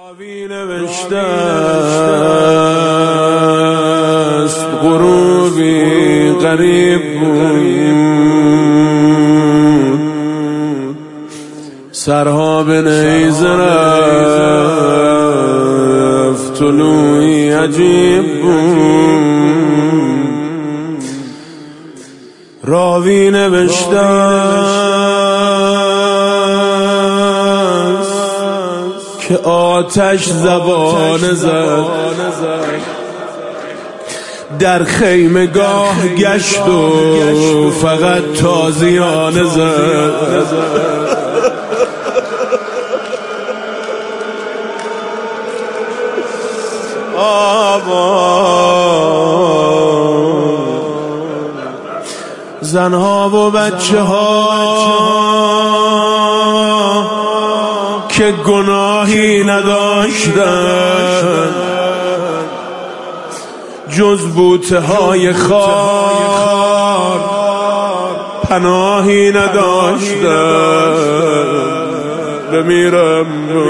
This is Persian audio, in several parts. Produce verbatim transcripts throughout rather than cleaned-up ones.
راوی نوشته است غروبی غریب بود، سرها به نیزه رفت، طلوعی عجیب بود. راوی نوشته که آتش زبان زد، در خیمه گاه گشت و فقط تازیانه زد. زنها و بچه ها که گناهی نداشتند، جز بوته های خار پناهی نداشتند. بمیرم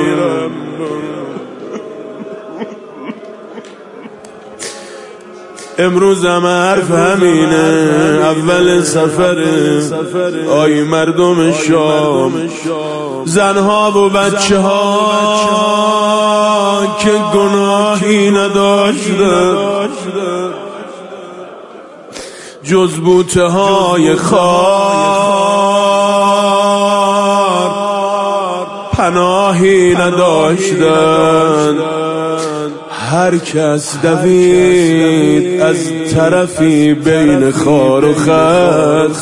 امروز هم حرف همینه، اول سفر آی مردم شام، زنها و بچه ها که گناهی نداشتند، جز بوته های خار پناهی نداشتند. هر کس دوید از طرفی بین خار و خس،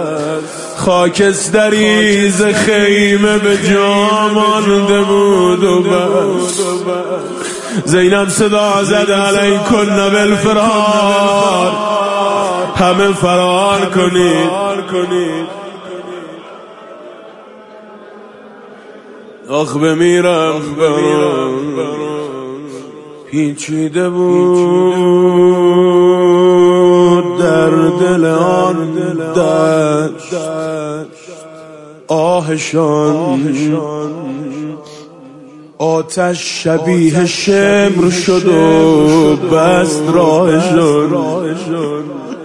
خاکستری ز خیمه به جا مانده بود و بس. زینب صدا زد علیکن بالفرار، همه فرار کنید. آخ بمیرم برام، پیچیده بود در دل آن دشت آهشان، آتش شبیه شمر شد و بست راهشان.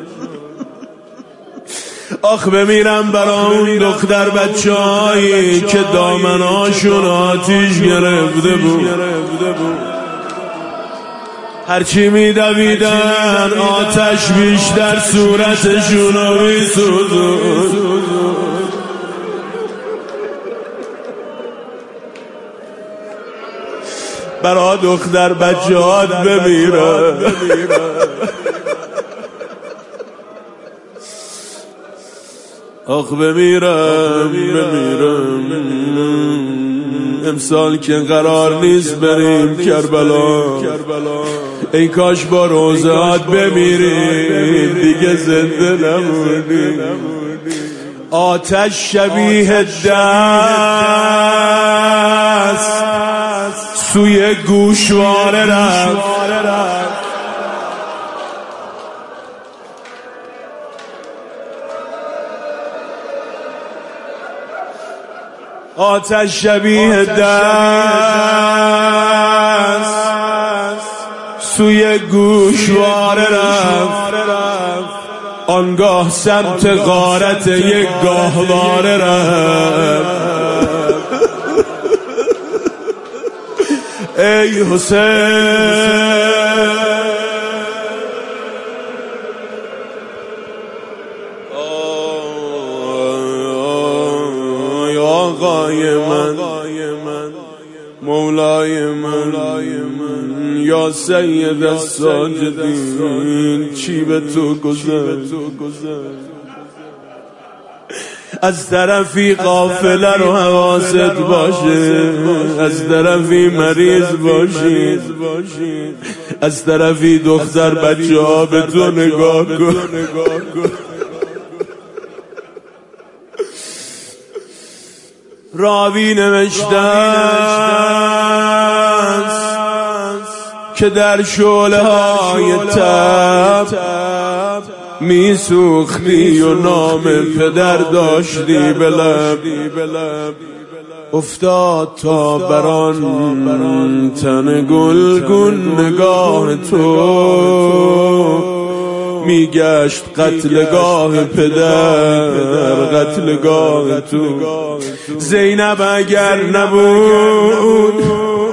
آخ بمیرم برا اون دختر بچه هایی که دامناشون آتیش گرفته بود، هرچی می دویدن آتش بیشتر صورتشون رو می سوزون. برا دختر بچه‌هات بمیرن. آخ بمیرم بمیرم امسال که قرار نیست بریم کربلا، ای کاش با روزات بمیریم دیگه زنده نمونیم. آتش شبیه دست سوی گوشواره رفت، آتش شبیه دست سوی گوشواره رفت، آنگاه سمت غارت یک گاهواره رفت. ای حسین آقای من، مولای من، یا سید الساجدین، چی به تو گذشت؟ از طرفی قافله رو حواست باشه، از طرفی مریض باشی، از طرفی دختر بچه ها به تو نگاه کن. راوی نوشته است که در شعله های تب می سوختی و نام پدر داشتی به لب. افتاد تا بران تن گلگون نگاه تو، میگشت قتلگاه پدر قتلگاه تو. زینب اگر نبود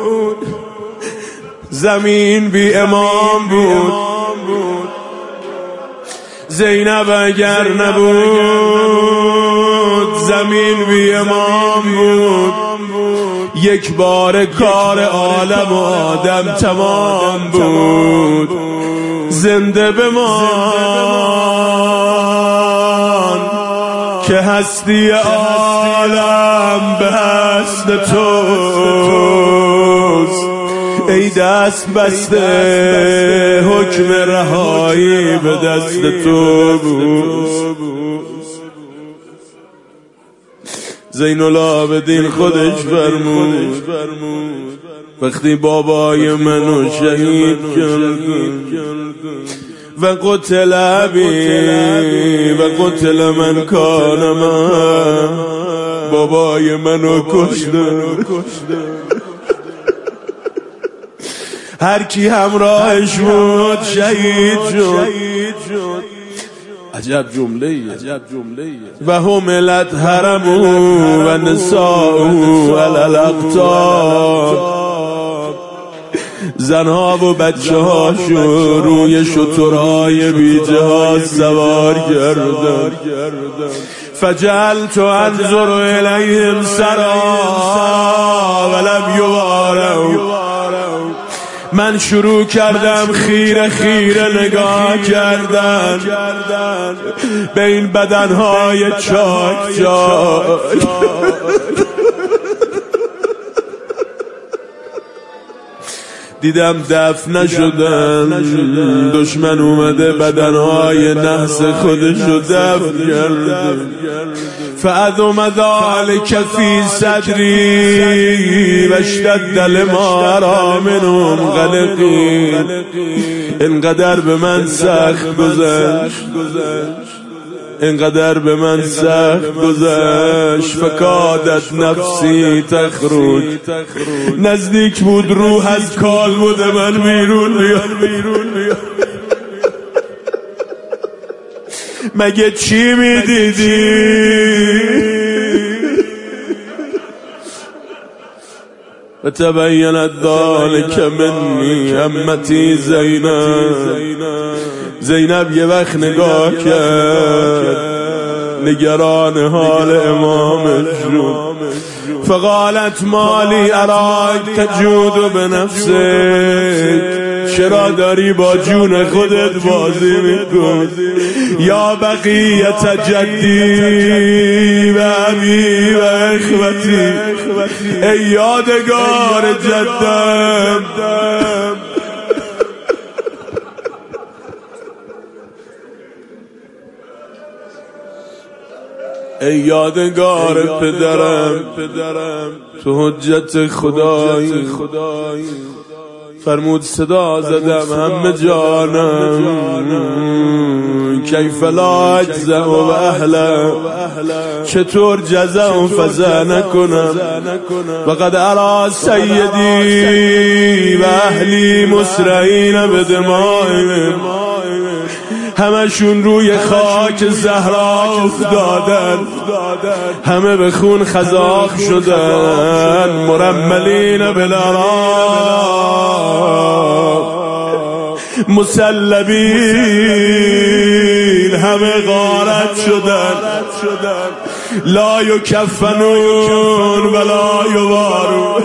زمین بی امام بود، زینب اگر نبود زمین بی امام بود. یک بار کار عالم و آدم تمام بود. زنده بمان که هستی عالم به حسن توست. ای دست بسته حکم رهایی به دست تو بود. زین العابدین خودش فرمود وقتی بابای منو شهید کرد و قتل ابی و قتل من کان من، بابای منو کشته، هر کی همراهش بود شهید شد. عجب جمله ای، عجب جمله ای. و هملت حرمو و نساءو علی الاقطاب، زنها و بچه هاشو روی شترهای بی جهاز سوار کردن. فجعلت انظر الیهم سرا ولم یواروا، من شروع کردم خیره خیره نگاه کردن به این بدنهای چاک چاک. دیدم دفن نشدن، دشمن اومده بدنهای نحس خودشو دفن کرده. فعظم ذلک فی صدری و اشتد لما اری منهم قلقی، اینقدر به من سخت گذشت، اینقدر به من سخت گذشت. فکادت نفسی تخرج، نزدیک بود روح از کالبد من بیرون بیاد. مگه چی میدیدی؟ و تبینت ذلک منی امتی زینب. زینب یه وقت نگاه کرد نگران حال امامش شد. فقالت مالی اراک تجود به نفسک، چرا داری با جون خودت بازی میکن؟ یا بقیت جدی و ابی و اخوتی، ای یادگار جدم، ای یادگار پدرم، تو حجت خدایی. فرمود صدا زدم همه جانم، کیف لا اجزع و اهلا، چطور جزع و فزع نکنم. وقد ارا سیدی و اهلی مسرعین بدمائهم، همشون روی خاک زهرا افتادن، همه به خون خزاق شدن. مرملین بالعراق مسلبین، همه غارت شدن. لا یکفنون ولا یوارون،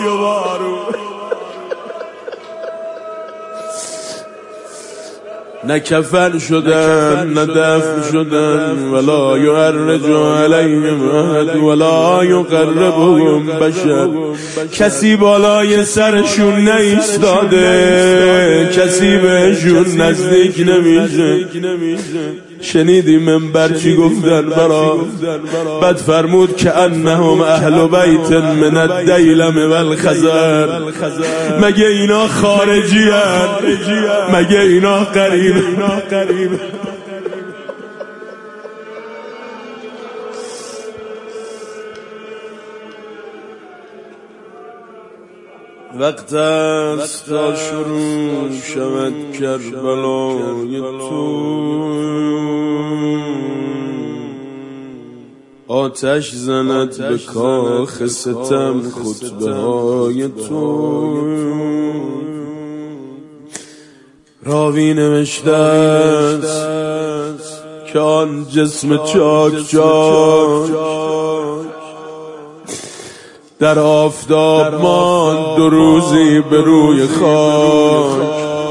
نه کفن شدن نه دفن شدن. ولا یعرج علیهم احد ولا یقربهم بشر، کسی بالای سرشون نایستاده، کسی بهشون نزدیک نمیشه. شنیدی منبر چی گفتن برا؟ بعد فرمود که انهم اهل بیت من الدیلم والخزر، مگه اینا خارجی هن؟ مگه اینا قریب؟ وقت است تا شروع شود کربلای تو، آتش زند به کاخ ستم خطبه های تو. راوی نوشته است که آن جسم چاک چاک در آفتاب ماند دو روزی به روی خاک.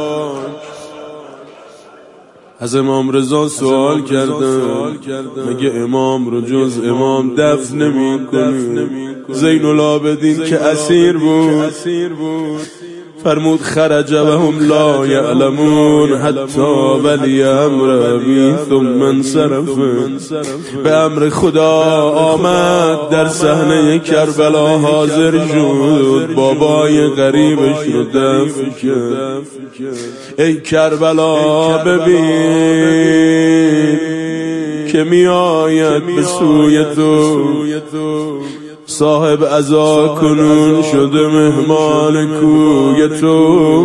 از امام رضا سوال کردم مگه امام رو جز امام دفن نمی کنی؟ زین العابدین که اسیر بود فرمود خرج و هم لا یعلمون حتی ولی امر ابی ثم انصرف. به امر خدا آمد در صحنه کربلا حاضر شد، بابای غریبش رو دفن کرد. ای کربلا ببین که می آید به سوی تو، صاحب عزا کنون شده مهمان کوی تو.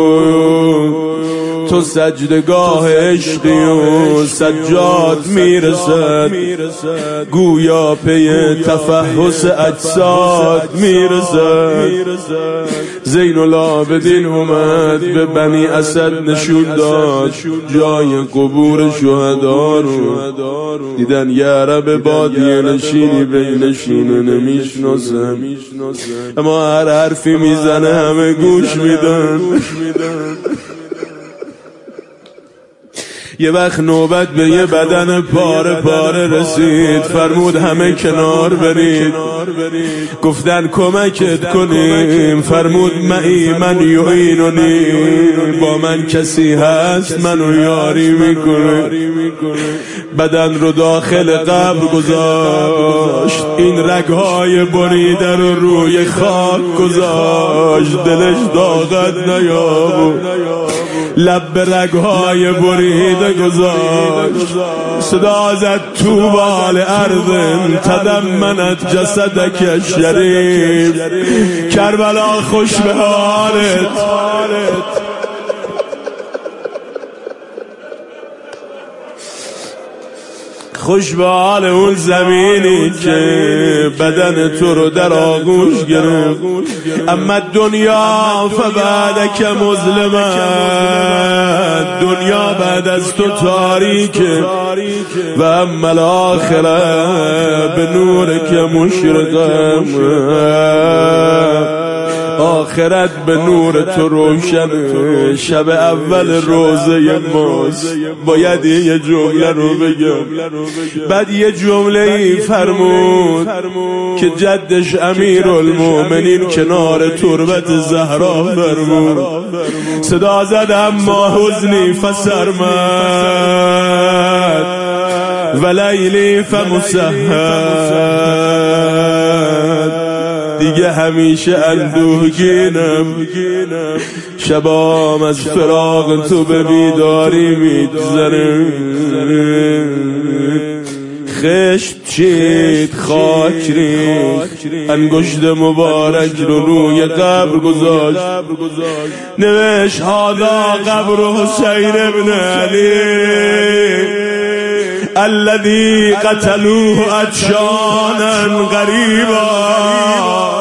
تو سجدگاه عشقی و سجاد میرسد، گویا پی تفحص اجساد میرسد. زین العابدین اومد به بنی اسد نشون داد جای قبور شهدا رو. دیدن یه عرب بادیه نشینی بینشونه نمیشناسن، اما هر حرفی میزنه همه گوش میدن. یه وقت نوبت به یه بدن پاره پاره رسید، فرمود همه کنار برید. گفتن کمکت کنیم، فرمود معی من یعینونی، با من کسی هست منو یاری میکنه. بدن رو داخل قبر گذاشت، این رگهای بریده رو روی خاک گذاشت. دلش طاقت نیابود، لب به رگهای بریده گذاشت. صدا زد طوبی لارض تضمنت جسدک شریف. کربلا خوش به حالت، خوش به حال اون زمینی که بدن تو رو در آغوش گرفت. اما دنیا فبعدک مظلمت، دنیا بعد از تو تاریکه. و اما الاخره به نورک مشرقه، آخرت به نور تو روشنه. شب اول روزه ماست، باید یه جمله رو بگم. بعد یه جمله ای فرمود که جدش امیرالمومنین کنار تربت زهرا فرمود. صدا زد اما حزنی فسرمد و لیلی فمسهد. دیگه همیشه اندوهگینم، شبام از فراق تو به بیداری میگذره. خشت چید خاک ریخت، انگشت مبارک رو روی قبر گذاشت. نوشت هذا قبر حسین ابن علی الذي قتلوه عطشانا غریبا.